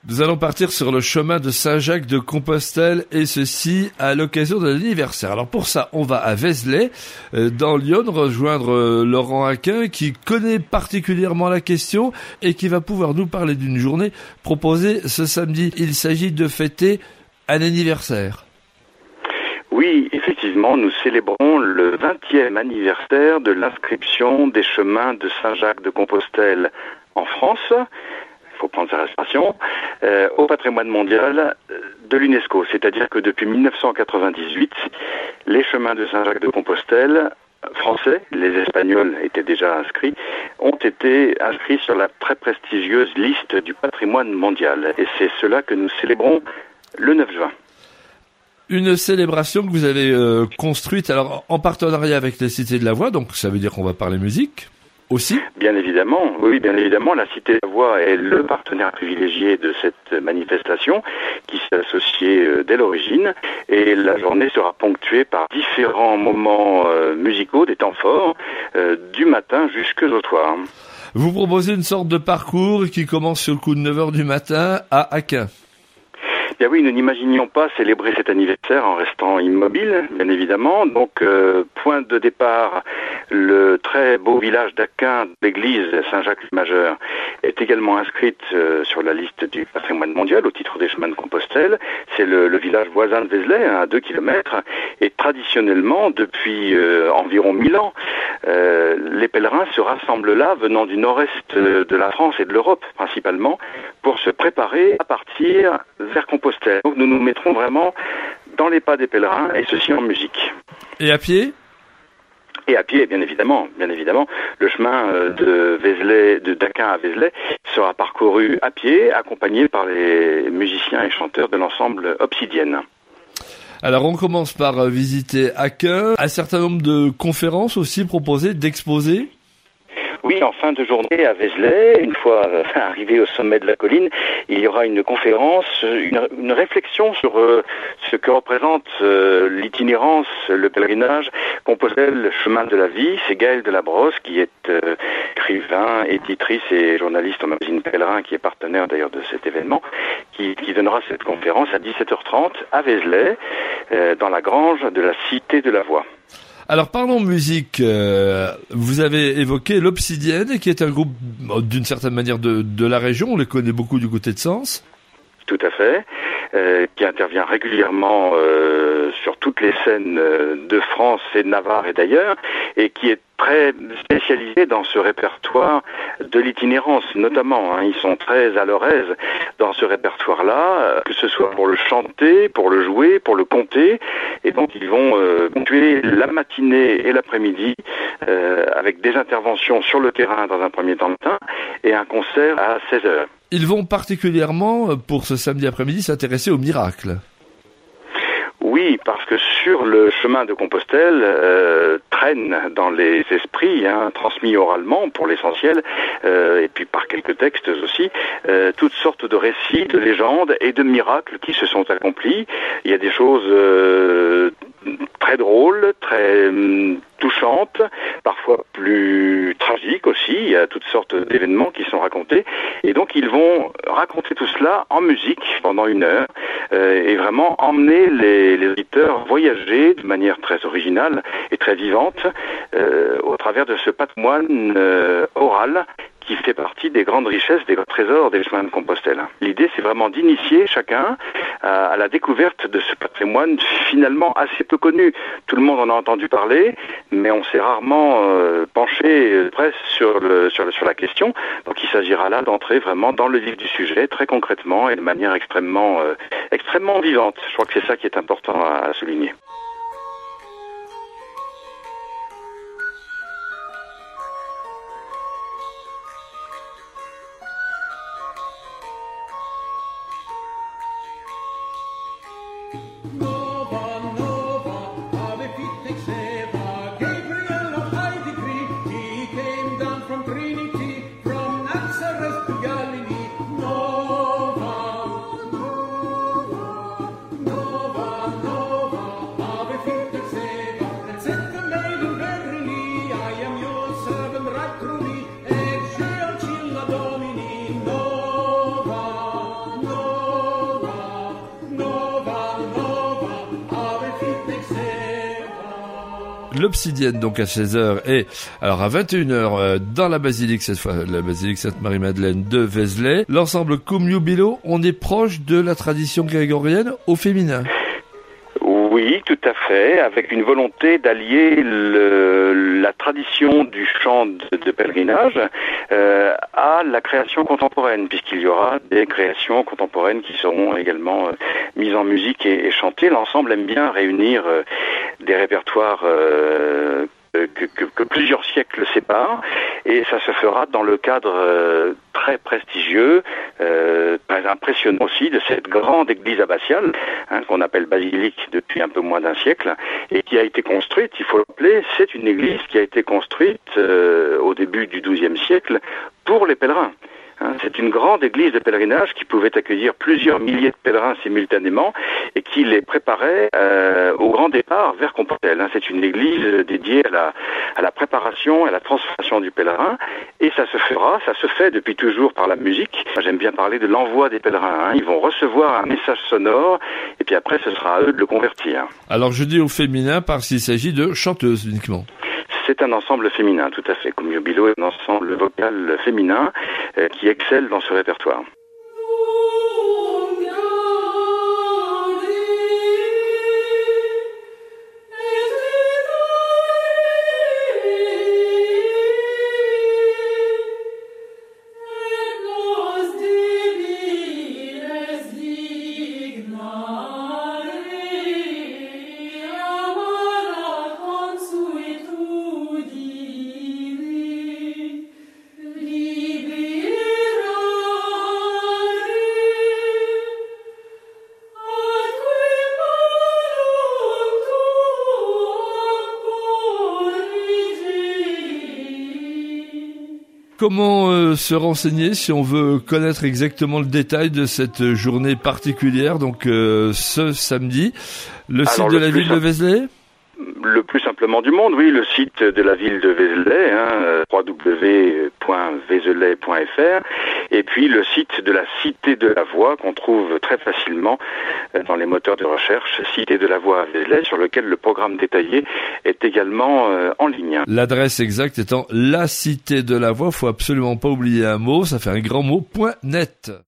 Nous allons partir sur le chemin de Saint-Jacques de Compostelle et ceci à l'occasion de l'anniversaire. Alors pour ça, on va à Vézelay, dans Lyon, rejoindre Laurent Aquin qui connaît particulièrement la question et qui va pouvoir nous parler d'une journée proposée ce samedi. Il s'agit de fêter un anniversaire. Oui, effectivement, nous célébrons le 20e anniversaire de l'inscription des chemins de Saint-Jacques de Compostelle en France. Il faut prendre sa respiration, au patrimoine mondial de l'UNESCO. C'est-à-dire que depuis 1998, les chemins de Saint-Jacques de Compostelle français, les Espagnols étaient déjà inscrits, ont été inscrits sur la très prestigieuse liste du patrimoine mondial. Et c'est cela que nous célébrons le 9 juin. Une célébration que vous avez construite alors en partenariat avec les Cités de la Voix, donc ça veut dire qu'on va parler musique aussi. Bien évidemment, oui, bien évidemment, la Cité de la Voix est le partenaire privilégié de cette manifestation qui s'est associée dès l'origine et la journée sera ponctuée par différents moments musicaux, des temps forts, du matin jusqu'au soir. Vous proposez une sorte de parcours qui commence sur le coup de 9h du matin à Aquin. Bien oui, nous n'imaginions pas célébrer cet anniversaire en restant immobile, bien évidemment. Donc, point de départ, le très beau village d'Aquin, l'église Saint-Jacques-Majeur, est également inscrite sur la liste du patrimoine mondial au titre des chemins de Compostelle. C'est le village voisin de Vézelay, à 2 kilomètres. Et traditionnellement, depuis environ 1000 ans, les pèlerins se rassemblent là, venant du nord-est de la France et de l'Europe principalement, pour se préparer à partir vers Compostelle. Donc nous nous mettrons vraiment dans les pas des pèlerins, et ceci en musique. Et à pied ? Et à pied, bien évidemment. Le chemin de Vézelay, d'Aquin à Vézelay sera parcouru à pied, accompagné par les musiciens et chanteurs de l'ensemble Obsidienne. Alors on commence par visiter Aquin, un certain nombre de conférences aussi proposées, d'exposés. Oui, en fin de journée à Vézelay, une fois arrivé au sommet de la colline, il y aura une conférence, une réflexion sur ce que représente l'itinérance, le pèlerinage, Compostelle, le chemin de la vie. C'est Gaëlle Delabrosse qui est écrivain, éditrice et journaliste au magazine Pèlerin, qui est partenaire d'ailleurs de cet événement, qui donnera cette conférence à 17h30 à Vézelay, dans la grange de la Cité de la Voix. Alors parlons musique, vous avez évoqué l'Obsidienne qui est un groupe d'une certaine manière de la région, on les connaît beaucoup du côté de Sens. Tout à fait, qui intervient régulièrement sur toutes les scènes de France et de Navarre et d'ailleurs, et qui est très spécialisé dans ce répertoire de l'itinérance notamment. Ils sont très à leur aise dans ce répertoire-là, que ce soit pour le chanter, pour le jouer, pour le compter, et donc ils vont ponctuer la matinée et l'après-midi avec des interventions sur le terrain dans un premier temps le matin et un concert à 16h. Ils vont particulièrement, pour ce samedi après-midi, s'intéresser au miracle. Oui, parce que sur le chemin de Compostelle traînent dans les esprits, transmis oralement pour l'essentiel, et puis par quelques textes aussi, toutes sortes de récits, de légendes et de miracles qui se sont accomplis. Il y a des choses très drôles, très touchantes, parfois plus tragiques aussi. Il y a toutes sortes d'événements qui sont racontés. Et donc ils vont raconter tout cela en musique pendant 1 heure et vraiment emmener les auditeurs voyager de manière très originale et très vivante au travers de ce patrimoine oral qui fait partie des grandes richesses, des grands trésors des chemins de Compostelle. L'idée, c'est vraiment d'initier chacun à la découverte de ce patrimoine finalement assez peu connu. Tout le monde en a entendu parler, mais on s'est rarement penché presque sur la question. Donc il s'agira là d'entrer vraiment dans le vif du sujet, très concrètement et de manière extrêmement vivante. Je crois que c'est ça qui est important à souligner. l'Obsidienne, donc à 16h, et alors à 21h dans la basilique, cette fois la basilique Sainte-Marie-Madeleine de Vézelay. L'ensemble Cum Jubilo, on est proche de la tradition grégorienne au féminin. Oui, tout à fait, avec une volonté d'allier la tradition du chant de pèlerinage à la création contemporaine, puisqu'il y aura des créations contemporaines qui seront également mises en musique et chantées. L'ensemble aime bien réunir des répertoires que plusieurs siècles séparent, et ça se fera dans le cadre très prestigieux, très impressionnant aussi, de cette grande église abbatiale, qu'on appelle basilique depuis un peu moins d'un siècle, et qui a été construite, il faut le rappeler, c'est une église qui a été construite au début du XIIe siècle pour les pèlerins. C'est une grande église de pèlerinage qui pouvait accueillir plusieurs milliers de pèlerins simultanément et qui les préparait au grand départ vers Compostelle. C'est une église dédiée à la préparation et à la transformation du pèlerin, et ça se fait depuis toujours par la musique. J'aime bien parler de l'envoi des pèlerins. Ils vont recevoir un message sonore et puis après ce sera à eux de le convertir. Alors je dis au féminin parce qu'il s'agit de chanteuses uniquement. C'est un ensemble féminin, tout à fait. Cum Jubilo est un ensemble vocal féminin qui excelle dans ce répertoire. Comment se renseigner si on veut connaître exactement le détail de cette journée particulière, donc ce samedi? Le site de la ville de Vézelay? Le plus simplement du monde, oui, le site de la ville de Vézelay, www.vézelay.fr, et puis le site de la Cité de la Voix qu'on trouve très facilement dans les moteurs de recherche, Cité de la Voix à Vézelay, sur lequel le programme détaillé est également en ligne. L'adresse exacte étant la Cité de la Voix, faut absolument pas oublier un mot, ça fait un grand mot, .net.